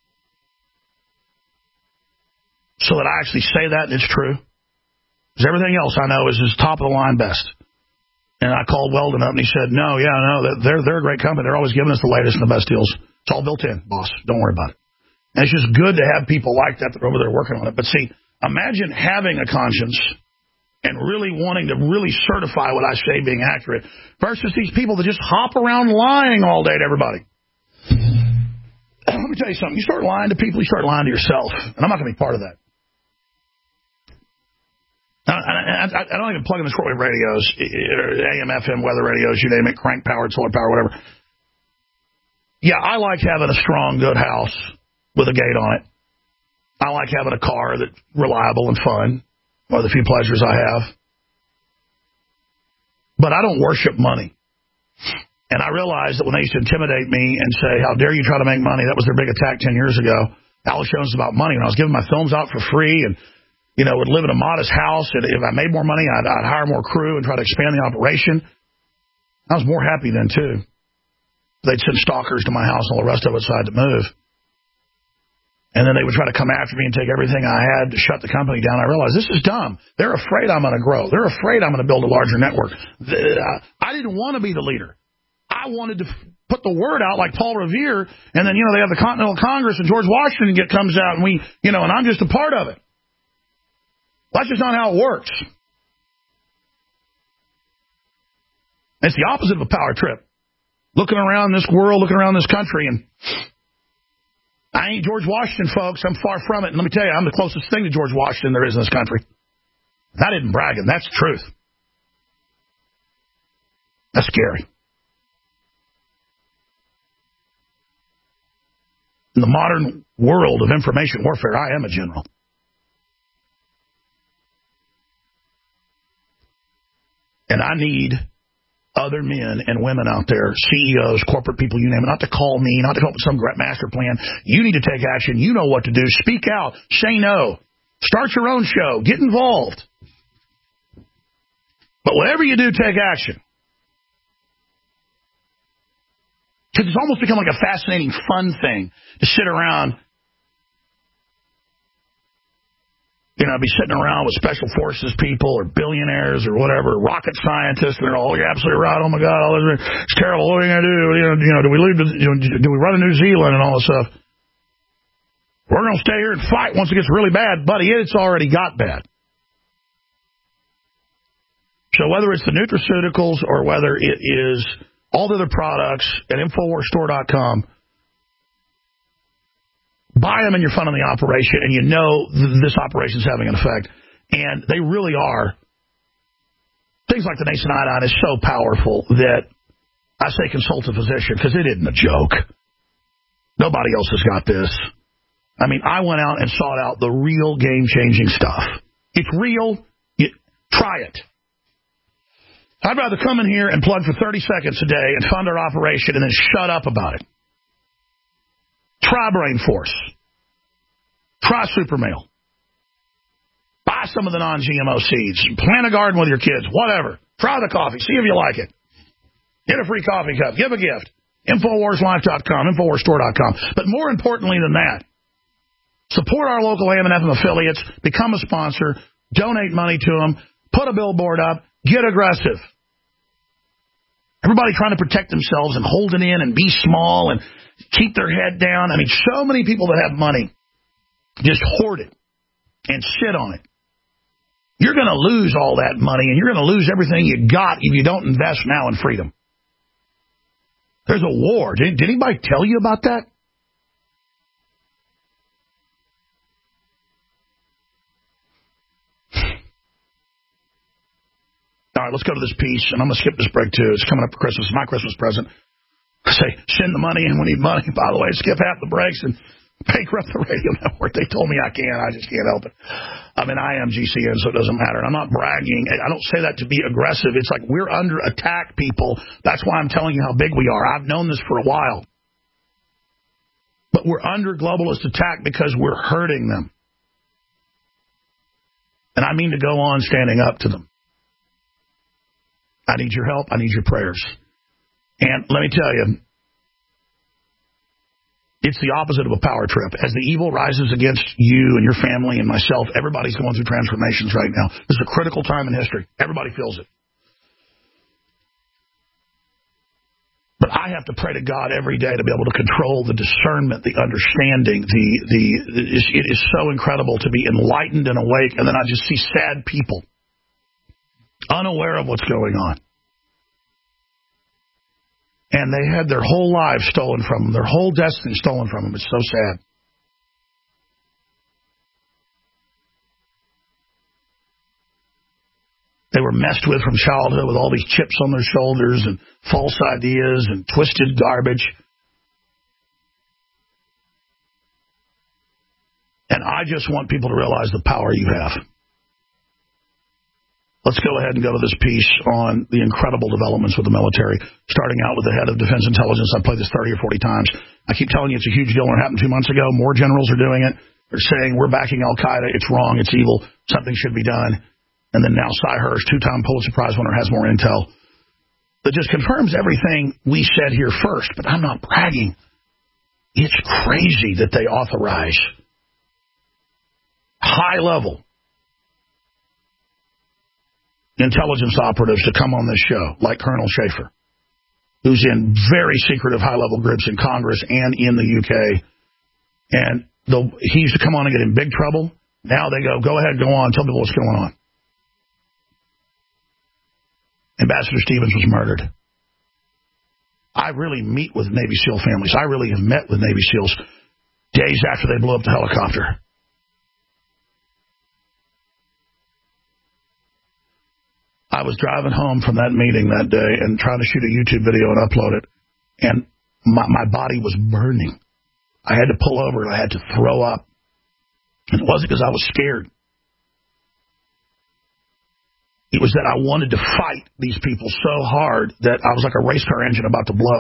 S3: so that I actually say that and it's true? Because everything else I know is, is top of the line best. And I called Weldon up and he said, no, yeah, no, they're, they're a great company. They're always giving us the latest and the best deals. It's all built in, boss. Don't worry about it. And it's just good to have people like that that are over there working on it. But see, imagine having a conscience and really wanting to really certify what I say being accurate versus these people that just hop around lying all day to everybody. Let me tell you something. You start lying to people, you start lying to yourself. And I'm not going to be part of that. I, I, I don't even plug in the shortwave radios, A M, F M, weather radios, you name it, crank powered, solar power, whatever. Yeah, I like having a strong, good house with a gate on it. I like having a car that's reliable and fun, one of the few pleasures I have. But I don't worship money. And I realized that when they used to intimidate me and say, how dare you try to make money, that was their big attack ten years ago. Alex Jones is about money. When I was giving my films out for free and you know, would live in a modest house, and if I made more money, I'd, I'd hire more crew and try to expand the operation. I was more happy then, too. They'd send stalkers to my house and all the rest of it so I had to move. And then they would try to come after me and take everything I had to shut the company down. I realized this is dumb. They're afraid I'm going to grow. They're afraid I'm going to build a larger network. I didn't want to be the leader. I I wanted to f- put the word out like Paul Revere, and then, you know, they have the Continental Congress and George Washington get comes out, and we, you know, and I'm just a part of it. That's just not how it works. It's the opposite of a power trip. Looking around this world, looking around this country, and I ain't George Washington, folks. I'm far from it. And let me tell you, I'm the closest thing to George Washington there is in this country. That isn't bragging. That's the truth. That's scary. In the modern world of information warfare, I am a general. And I need other men and women out there, C E Os, corporate people, you name it, not to call me, not to come up with some master plan. You need to take action. You know what to do. Speak out. Say no. Start your own show. Get involved. But whatever you do, take action. Because it's almost become like a fascinating, fun thing to sit around, you know, be sitting around with special forces people or billionaires or whatever, rocket scientists, and they're all, you're absolutely right, oh my God, all this, it's terrible, what are we going to do? You know, you know, do we leave, you know, do we run to New Zealand and all this stuff? We're going to stay here and fight once it gets really bad. Buddy, it's already got bad. So whether it's the nutraceuticals or whether it is all the other products at Infowars Store dot com, buy them and you're funding the operation, and you know th- this operation is having an effect. And they really are. Things like the Nascent Iodine is so powerful that I say consult a physician, because it isn't a joke. Nobody else has got this. I mean, I went out and sought out the real game-changing stuff. It's real. You, try it. I'd rather come in here and plug for thirty seconds a day and fund our operation and then shut up about it. Try Brain Force. Try Super Male. Buy some of the non G M O seeds. Plant a garden with your kids. Whatever. Try the coffee. See if you like it. Get a free coffee cup. Give a gift. Infowars Life dot com. Infowars Store dot com. But more importantly than that, support our local A M and F M affiliates. Become a sponsor. Donate money to them. Put a billboard up. Get aggressive. Everybody trying to protect themselves and hold it in and be small and keep their head down. I mean, so many people that have money just hoard it and sit on it. You're going to lose all that money, and you're going to lose everything you got if you don't invest now in freedom. There's a war. Did, did anybody tell you about that? All right, let's go to this piece, and I'm going to skip this break, too. It's coming up for Christmas. It's my Christmas present. I say, send the money in. We need money. By the way, skip half the breaks and bankrupt the radio network. They told me I can't. I just can't help it. I mean, I am G C N, so it doesn't matter. I'm not bragging. I don't say that to be aggressive. It's like we're under attack, people. That's why I'm telling you how big we are. I've known this for a while. But we're under globalist attack because we're hurting them. And I mean to go on standing up to them. I need your help. I need your prayers. And let me tell you, it's the opposite of a power trip. As the evil rises against you and your family and myself, everybody's going through transformations right now. This is a critical time in history. Everybody feels it. But I have to pray to God every day to be able to control the discernment, the understanding, the the. It is so incredible to be enlightened and awake, and then I just see sad people unaware of what's going on. And they had their whole lives stolen from them, their whole destiny stolen from them. It's so sad. They were messed with from childhood with all these chips on their shoulders and false ideas and twisted garbage. And I just want people to realize the power you have. Let's go ahead and go to this piece on the incredible developments with the military, starting out with the head of Defense Intelligence. I've played this thirty or forty times. I keep telling you it's a huge deal when it happened two months ago. More generals are doing it. They're saying we're backing Al-Qaeda. It's wrong. It's evil. Something should be done. And then now Cy Hirsch, two-time Pulitzer Prize winner, has more intel that just confirms everything we said here first. But I'm not bragging. It's crazy that they authorize high-level intelligence operatives to come on this show, like Colonel Schaefer. who's in very secretive high-level groups in Congress and in the U K. And the, he used to come on and get in big trouble. Now they go, go ahead, go on, tell people what's going on. Ambassador Stevens was murdered. I really meet with Navy SEAL families. I really have met with Navy SEALs days after they blew up the helicopter. I was driving home from that meeting that day and trying to shoot a YouTube video and upload it, and my, my body was burning. I had to pull over and I had to throw up. And it wasn't because I was scared. It was that I wanted to fight these people so hard that I was like a race car engine about to blow.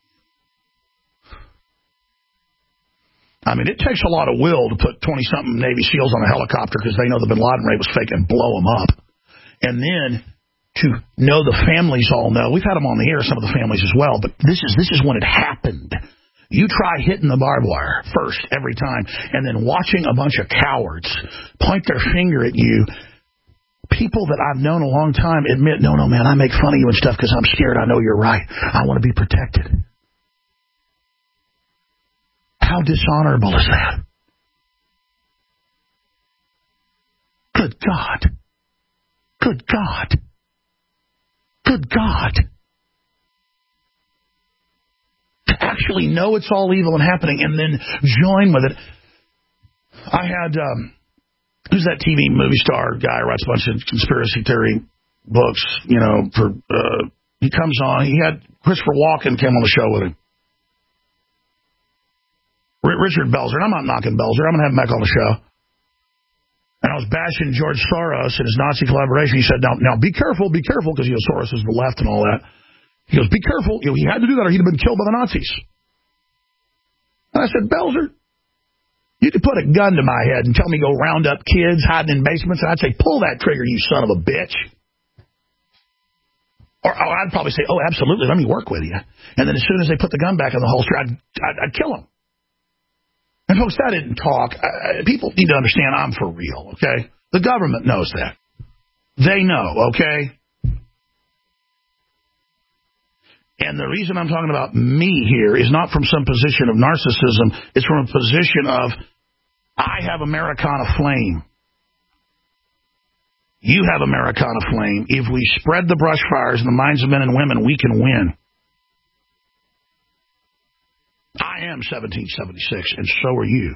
S3: I mean, it takes a lot of will to put twenty-something Navy SEALs on a helicopter because they know the Bin Laden raid was fake and blow them up. And then to know the families all know. We've had them on the air, some of the families as well, but this is this is when it happened. You try hitting the barbed wire first every time, and then watching a bunch of cowards point their finger at you. People that I've known a long time admit, no, no, man, I make fun of you and stuff because I'm scared. I know you're right. I want to be protected. How dishonorable is that? Good God. Good God. Good God. To actually know it's all evil and happening and then join with it. I had, um, who's that T V movie star guy who writes a bunch of conspiracy theory books, you know, for, uh, he comes on, he had Christopher Walken came on the show with him. R- Richard Belzer, and I'm not knocking Belzer, I'm going to have him back on the show. And I was bashing George Soros and his Nazi collaboration. He said, now, now be careful, be careful, because, you know, Soros is the left and all that. He goes, be careful. You know, he had to do that or he'd have been killed by the Nazis. And I said, Belzer, you could put a gun to my head and tell me go round up kids hiding in basements, and I'd say, pull that trigger, you son of a bitch. Or, or I'd probably say, oh, absolutely, let me work with you. And then as soon as they put the gun back in the holster, I'd, I'd, I'd kill them. And folks, that didn't talk. Uh, people need to understand I'm for real, okay? The government knows that. They know, okay? And the reason I'm talking about me here is not from some position of narcissism. It's from a position of, I have Americana flame. You have Americana flame. If we spread the brush fires in the minds of men and women, we can win. I am seventeen seventy-six, and so are you.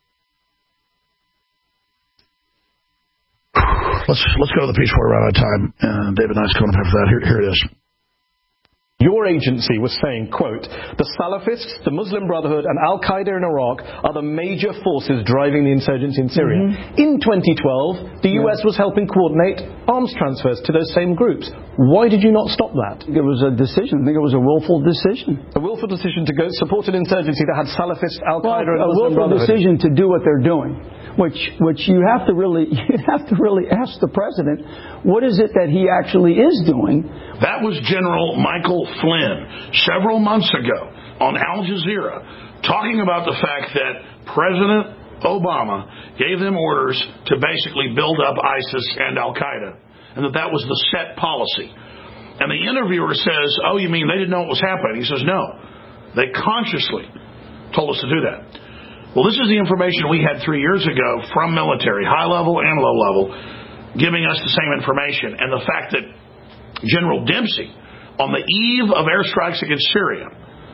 S3: Let's let's go to the piece before we're out of time. Uh, David Knight's coming up after that. Here, here it is.
S11: Your agency was saying, quote, the Salafists, the Muslim Brotherhood, and Al-Qaeda in Iraq are the major forces driving the insurgency in Syria. Mm-hmm. In twenty twelve, the U S yeah. was helping coordinate arms transfers to those same groups. Why did you not stop that?
S12: It was a decision. I think it was a willful decision.
S11: A willful decision to go support an insurgency that had Salafist, Al-Qaeda,
S12: well,
S11: and
S12: a
S11: Muslim
S12: willful
S11: Brotherhood.
S12: decision to do what they're doing. Which, which you have to really, you have to really ask the president, what is it that he actually is doing?
S3: That was General Michael Flynn several months ago on Al Jazeera talking about the fact that President Obama gave them orders to basically build up ISIS and Al-Qaeda, and that that was the set policy. And the interviewer says, oh, you mean they didn't know what was happening? He says, no, they consciously told us to do that. Well, this is the information we had three years ago from military, high level and low level, giving us the same information. And the fact that General Dempsey, on the eve of airstrikes against Syria,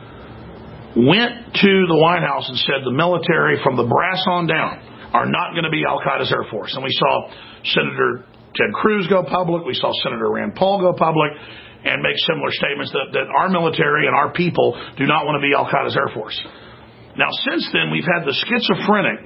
S3: went to the White House and said the military from the brass on down are not going to be Al-Qaeda's Air Force. And we saw Senator Ted Cruz go public. We saw Senator Rand Paul go public and make similar statements that, that our military and our people do not want to be Al-Qaeda's Air Force. Now, since then, we've had the schizophrenic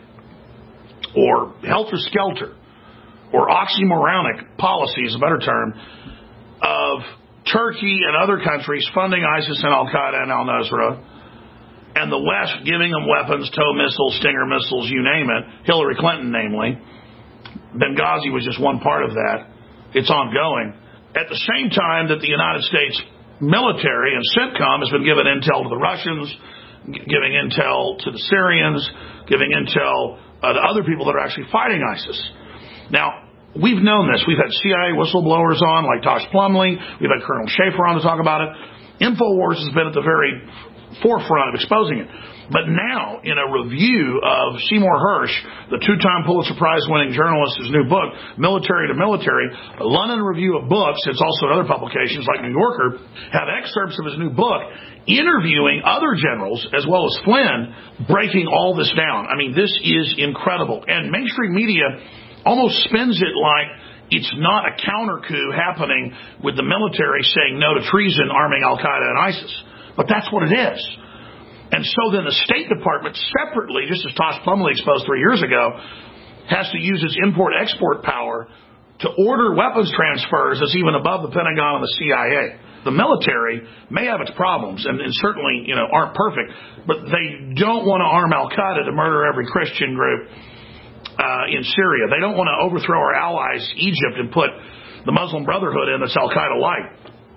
S3: or helter-skelter or oxymoronic policy is a better term of Turkey and other countries funding ISIS and Al-Qaeda and al-Nusra, and the West giving them weapons, tow missiles, Stinger missiles, you name it, Hillary Clinton namely. Benghazi was just one part of that. It's ongoing. At the same time that the United States military and CENTCOM has been giving intel to the Russians, giving intel to the Syrians, giving intel uh, to other people that are actually fighting ISIS. Now, we've known this. We've had C I A whistleblowers on, like Tosh Plumlee. We've had Colonel Schaefer on to talk about it. InfoWars has been at the very forefront of exposing it. But now, in a review of Seymour Hersh, the two-time Pulitzer Prize-winning journalist's new book, Military to Military, a London Review of Books, it's also in other publications like New Yorker, have excerpts of his new book interviewing other generals, as well as Flynn, breaking all this down. I mean, this is incredible. And mainstream media almost spins it like it's not a counter-coup happening with the military saying no to treason, arming Al-Qaeda and ISIS. But that's what it is. And so then the State Department separately, just as Tosh Plumlee exposed three years ago, has to use its import-export power to order weapons transfers that's even above the Pentagon and the C I A. The military may have its problems and, and certainly, you know, aren't perfect, but they don't want to arm Al-Qaeda to murder every Christian group uh, in Syria. They don't want to overthrow our allies, Egypt, and put the Muslim Brotherhood in that's Al-Qaeda light.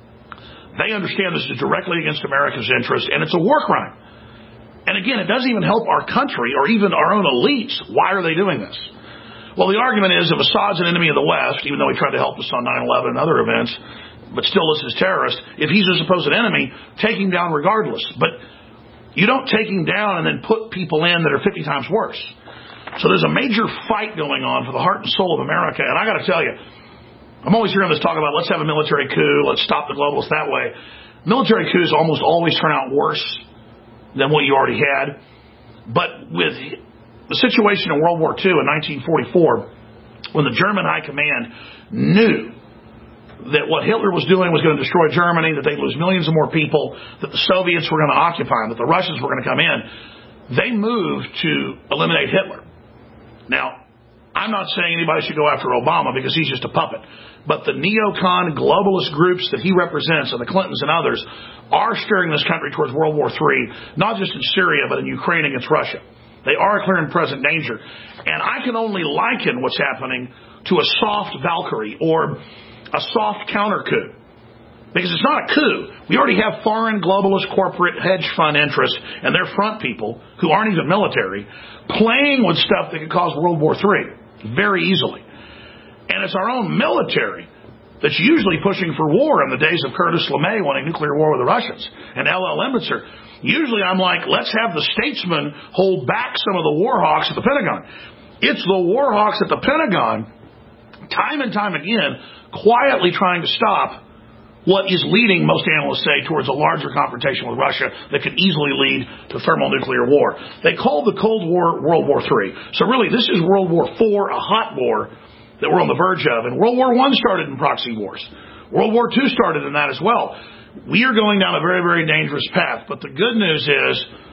S3: They understand this is directly against America's interest, and it's a war crime. And again, it doesn't even help our country or even our own elites. Why are they doing this? Well, the argument is if Assad's an enemy of the West, even though he tried to help us on nine eleven and other events, but still listed as terrorist, if he's a supposed enemy, take him down regardless. But you don't take him down and then put people in that are fifty times worse. So there's a major fight going on for the heart and soul of America. And I got to tell you, I'm always hearing this talk about let's have a military coup, let's stop the globalists that way. Military coups almost always turn out worse than what you already had. But with the situation in World War Two in nineteen forty-four, when the German High Command knew that what Hitler was doing was going to destroy Germany, that they'd lose millions of more people, that the Soviets were going to occupy them, that the Russians were going to come in, they moved to eliminate Hitler. Now, I'm not saying anybody should go after Obama because he's just a puppet. But the neocon globalist groups that he represents, and the Clintons and others, are steering this country towards World War Three, not just in Syria, but in Ukraine against Russia. They are a clear and present danger. And I can only liken what's happening to a soft Valkyrie or a soft counter-coup. Because it's not a coup. We already have foreign globalist corporate hedge fund interests and their front people, who aren't even military, playing with stuff that could cause World War Three very easily. And it's our own military that's usually pushing for war in the days of Curtis LeMay wanting nuclear war with the Russians and L L Embitzer. Usually I'm like, let's have the statesmen hold back some of the war hawks at the Pentagon. It's the war hawks at the Pentagon, time and time again, quietly trying to stop what is leading, most analysts say, towards a larger confrontation with Russia that could easily lead to thermonuclear war. They called the Cold War World War Three. So really, this is World War Four, a hot war that we're on the verge of. And World War One started in proxy wars. World War Two started in that as well. We are going down a very, very dangerous path. But the good news is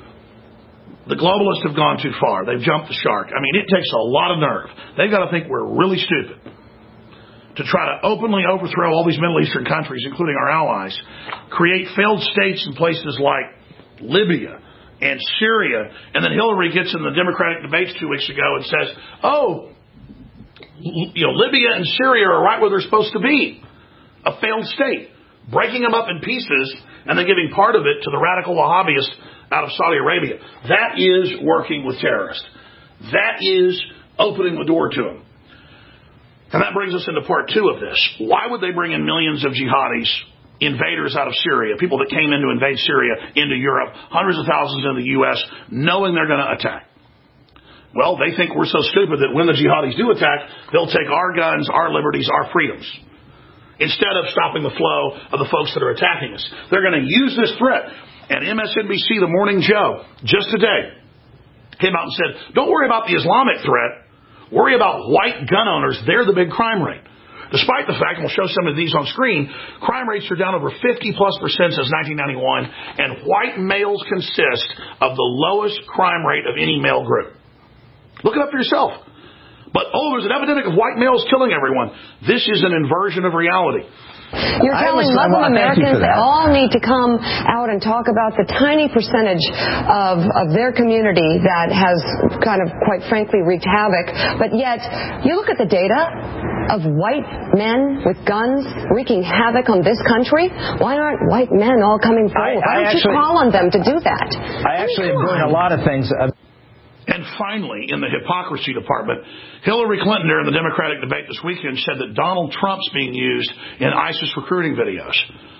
S3: the globalists have gone too far. They've jumped the shark. I mean, it takes a lot of nerve. They've got to think we're really stupid to try to openly overthrow all these Middle Eastern countries, including our allies, create failed states in places like Libya and Syria, and then Hillary gets in the Democratic debates two weeks ago and says, oh, you know, Libya and Syria are right where they're supposed to be, a failed state, breaking them up in pieces and then giving part of it to the radical Wahhabists out of Saudi Arabia. That is working with terrorists. That is opening the door to them. And that brings us into part two of this. Why would they bring in millions of jihadis, invaders out of Syria, people that came in to invade Syria into Europe, hundreds of thousands in the U S, knowing they're going to attack? Well, they think we're so stupid that when the jihadis do attack, they'll take our guns, our liberties, our freedoms, instead of stopping the flow of the folks that are attacking us. They're going to use this threat. And M S N B C, The Morning Joe, just today, came out and said, don't worry about the Islamic threat. Worry about white gun owners. They're the big crime rate. Despite the fact, and we'll show some of these on screen, crime rates are down over fifty plus percent since nineteen ninety-one, and white males consist of the lowest crime rate of any male group. Look it up for yourself. But, oh, there's an epidemic of white males killing everyone. This is an inversion of reality.
S16: You're telling Muslim Americans they all need to come out and talk about the tiny percentage of, of their community that has kind of, quite frankly, wreaked havoc. But yet, you look at the data of white men with guns wreaking havoc on this country. Why aren't white men all coming forward?
S17: I, I
S16: Why don't
S17: actually,
S16: you call on them to do that?
S17: I actually am doing a lot of things. Uh,
S3: And finally, in the hypocrisy department, Hillary Clinton during the Democratic debate this weekend said that Donald Trump's being used in ISIS recruiting videos.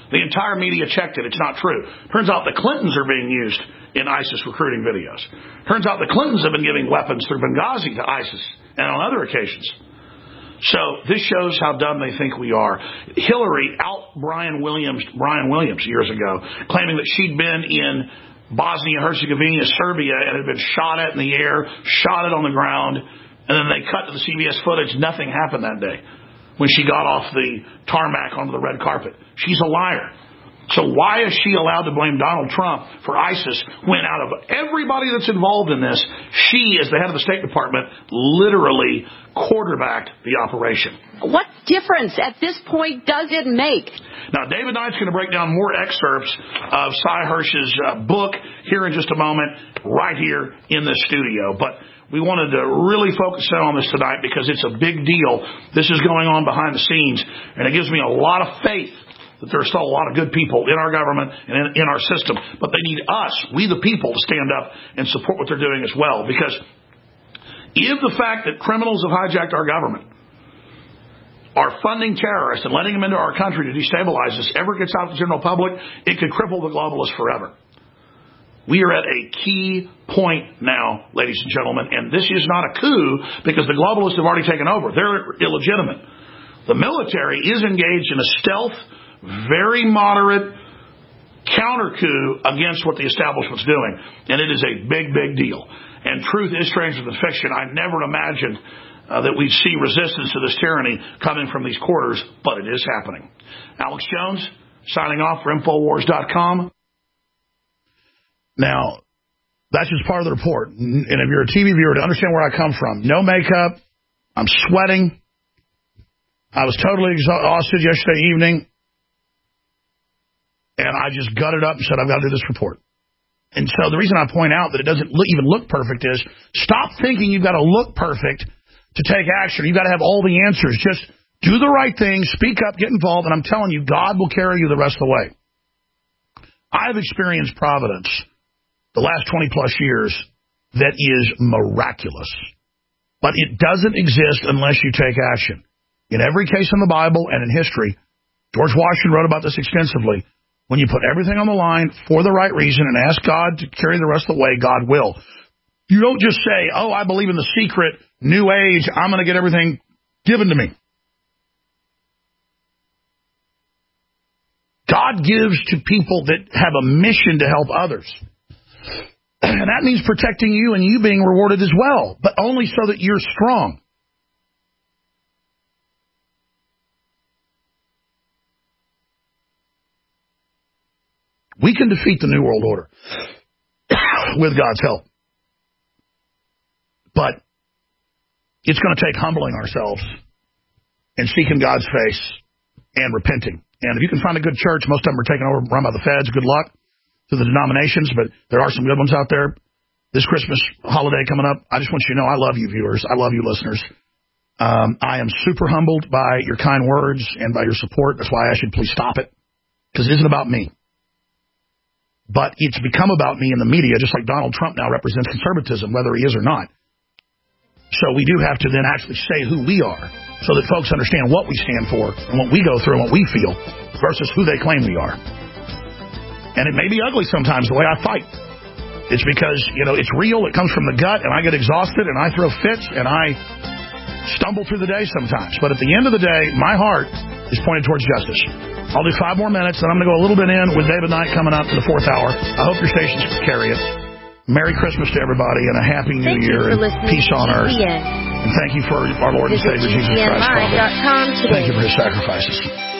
S3: The entire media checked it. It's not true. Turns out the Clintons are being used in ISIS recruiting videos. Turns out the Clintons have been giving weapons through Benghazi to ISIS and on other occasions. So this shows how dumb they think we are. Hillary out Brian Williams, Brian Williams years ago, claiming that she'd been in Bosnia and Herzegovina, Serbia, and had been shot at in the air, shot at on the ground, and then they cut to the C B S footage. Nothing happened that day when she got off the tarmac onto the red carpet. She's a liar. So why is she allowed to blame Donald Trump for ISIS when out of everybody that's involved in this, she, as the head of the State Department, literally quarterbacked the operation?
S18: What difference at this point does it make?
S3: Now, David Knight's going to break down more excerpts of Cy Hirsch's uh, book here in just a moment, right here in the studio. But we wanted to really focus in on this tonight because it's a big deal. This is going on behind the scenes, and it gives me a lot of faith that there are still a lot of good people in our government and in, in our system. But they need us, we the people, to stand up and support what they're doing as well. Because if the fact that criminals have hijacked our government are funding terrorists and letting them into our country to destabilize us ever gets out to the general public, it could cripple the globalists forever. We are at a key point now, ladies and gentlemen, and this is not a coup because the globalists have already taken over. They're illegitimate. The military is engaged in a stealth, very moderate counter coup against what the establishment's doing, and it is a big, big deal. And truth is stranger than fiction. I never imagined uh, that we'd see resistance to this tyranny coming from these quarters, but it is happening. Alex Jones, signing off for Infowars dot com. Now, that's just part of the report. And if you're a T V viewer, to understand where I come from, no makeup, I'm sweating. I was totally exhausted yesterday evening, and I just gutted up and said, I've got to do this report. And so the reason I point out that it doesn't look, even look perfect is stop thinking you've got to look perfect to take action. You've got to have all the answers. Just do the right thing, speak up, get involved, and I'm telling you, God will carry you the rest of the way. I've experienced providence the last twenty-plus years that is miraculous. But it doesn't exist unless you take action. In every case in the Bible and in history, George Washington wrote about this extensively. When you put everything on the line for the right reason and ask God to carry the rest of the way, God will. You don't just say, oh, I believe in the secret, new age, I'm going to get everything given to me. God gives to people that have a mission to help others. And that means protecting you and you being rewarded as well, but only so that you're strong. We can defeat the New World Order with God's help. But it's going to take humbling ourselves and seeking God's face and repenting. And if you can find a good church, most of them are taken over, run by the feds. Good luck to the denominations, but there are some good ones out there. This Christmas holiday coming up, I just want you to know I love you viewers. I love you listeners. Um, I am super humbled by your kind words and by your support. That's why I should please stop it, because it isn't about me. But it's become about me in the media, just like Donald Trump now represents conservatism, whether he is or not. So we do have to then actually say who we are so that folks understand what we stand for and what we go through and what we feel versus who they claim we are. And it may be ugly sometimes the way I fight. It's because, you know, it's real. It comes from the gut, and I get exhausted, and I throw fits, and I stumble through the day sometimes. But at the end of the day, my heart is pointed towards justice. I'll do five more minutes, then I'm going to go a little bit in with David Knight coming up in the fourth hour. I hope your stations can carry it. Merry Christmas to everybody and a Happy New
S18: thank
S3: Year and peace on earth.
S18: G C N.
S3: And thank you for our Lord and Savior Jesus Christ.
S18: G C N live dot com today.
S3: Thank you for his sacrifices.